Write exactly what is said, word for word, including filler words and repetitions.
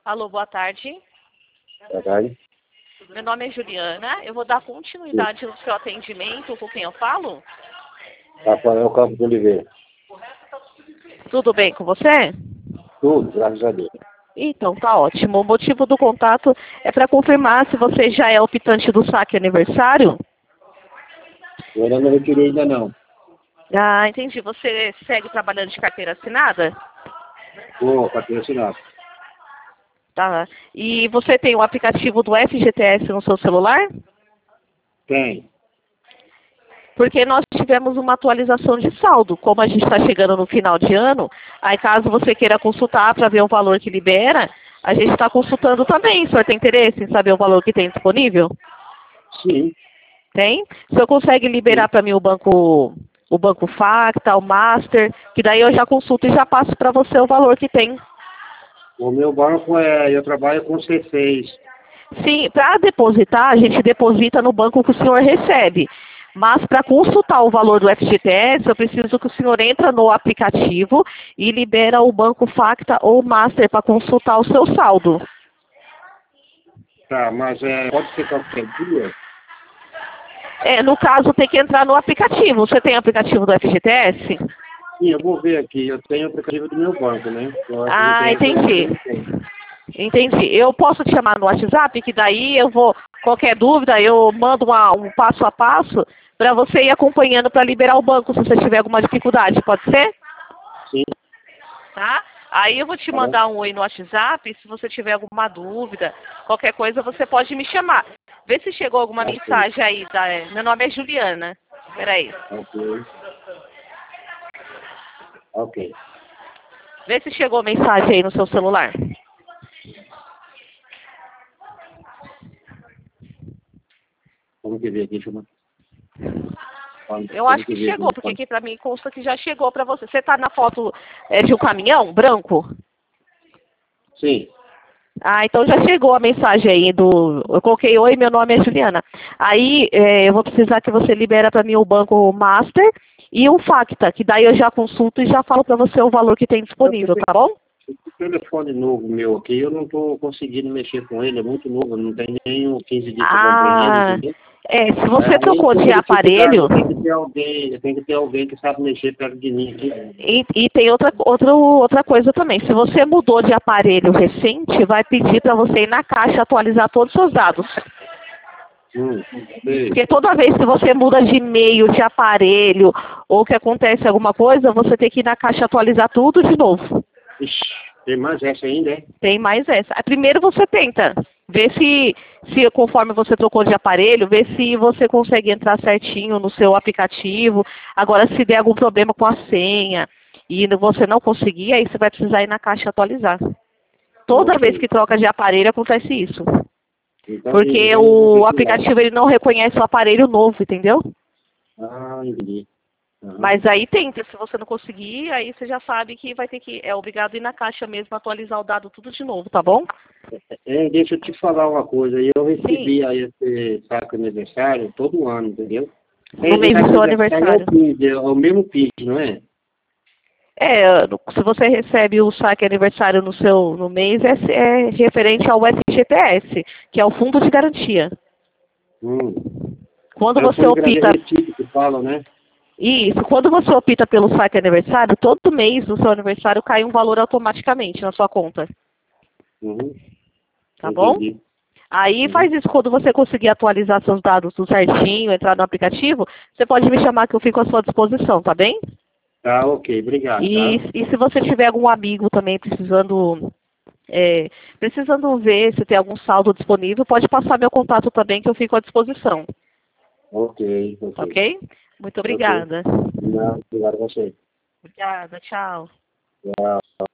Alô, boa tarde. Boa tarde. Meu nome é Juliana. Eu vou dar continuidade no seu atendimento. Com quem eu falo? Rafael Campos de Oliveira. Tudo bem com você? Tudo, graças a Deus. Então, tá ótimo. O motivo do contato é para confirmar se você já é optante do saque aniversário. Eu ainda não retirei ainda não. Ah, entendi. Você segue trabalhando de carteira assinada? Pô, carteira assinada. Tá. E você tem o aplicativo do F G T S no seu celular? Tem. Porque nós tivemos uma atualização de saldo. Como a gente está chegando no final de ano, aí caso você queira consultar para ver o valor que libera, a gente está consultando também. O senhor tem interesse em saber o valor que tem disponível? Sim. Tem? O senhor consegue liberar para mim o banco, o banco Facta, o Master, que daí eu já consulto e já passo para você o valor que tem. O meu banco é, eu trabalho com C seis. Sim, para depositar, a gente deposita no banco que o senhor recebe. Mas para consultar o valor do F G T S, eu preciso que o senhor entre no aplicativo e libera o banco Facta ou Master para consultar o seu saldo. Tá, mas é, pode ser qualquer dia? É, no caso, tem que entrar no aplicativo. Você tem aplicativo do F G T S? Sim, eu vou ver aqui. Eu tenho o aplicativo do meu banco, né? Eu acho que Ah, tem entendi. aplicativo. Entendi. Eu posso te chamar no WhatsApp, que daí eu vou, qualquer dúvida, eu mando uma, um passo a passo para você ir acompanhando para liberar o banco, se você tiver alguma dificuldade, pode ser? Sim. Tá? Aí eu vou te Tá mandar um oi no WhatsApp, se você tiver alguma dúvida, qualquer coisa, você pode me chamar. Vê se chegou alguma Ok. mensagem aí. Tá? Meu nome é Juliana. Peraí. Ok. Ok. Vê se chegou mensagem aí no seu celular. Vamos ver aqui, deixa eu... Eu acho que chegou, porque aqui pra mim consta que já chegou pra você. Você tá na foto é, de um caminhão branco? Sim. Ah, então já chegou a mensagem aí do... Eu coloquei, oi, meu nome é Juliana. Aí é, eu vou precisar que você libera pra mim o banco Master e o Facta, que daí eu já consulto e já falo pra você o valor que tem disponível, tá bom? O telefone novo meu aqui, eu não estou conseguindo mexer com ele, é muito novo, não tem nem quinze dias que eu comprei ele, Ah, entendeu? é, se você Aí, trocou tem de uma dificuldade, aparelho... tem que ter alguém, tem que ter alguém que sabe mexer perto de mim aqui. E, e tem outra, outra, outra coisa também. Se você mudou de aparelho recente, vai pedir para você ir na caixa atualizar todos os seus dados. Hum, sei. Porque toda vez que você muda de e-mail, de aparelho, ou que acontece alguma coisa, você tem que ir na caixa atualizar tudo de novo. Ixi, tem mais essa ainda, é? Tem mais essa. Aí primeiro você tenta ver se, se conforme você trocou de aparelho, ver se você consegue entrar certinho no seu aplicativo. Agora, se der algum problema com a senha e você não conseguir, aí você vai precisar ir na caixa atualizar. Toda Ok. vez que troca de aparelho acontece isso. Então, Porque então eu vou o precisar. aplicativo ele não reconhece o aparelho novo, entendeu? Ah, entendi. Aham. Mas aí tenta, se você não conseguir, aí você já sabe que vai ter que, é obrigado a ir na caixa mesmo, atualizar o dado tudo de novo, tá bom? É, deixa eu te falar uma coisa, eu recebi Sim, aí esse saco aniversário todo ano, entendeu? no mês do seu aniversário. É o PIS, é o mesmo PIS, não é? É, se você recebe o saque aniversário no seu no mês, é, é referente ao F G T S, que é o Fundo de Garantia. Hum. Quando É o você fundo de opta... garantia que falam, né? Isso, quando você opta pelo saque aniversário, todo mês no seu aniversário cai um valor automaticamente na sua conta. Uhum. Tá bom? Entendi. Aí Uhum. faz isso quando você conseguir atualizar seus dados tudo certinho, entrar no aplicativo, você pode me chamar que eu fico à sua disposição, tá bem? Tá, ok, obrigado, E, tá? e se você tiver algum amigo também precisando, é, precisando ver se tem algum saldo disponível, pode passar meu contato também que eu fico à disposição, Ok, tá ok. ok? Muito Ok. obrigada. Não, obrigado a você. Obrigada, tchau. Tchau.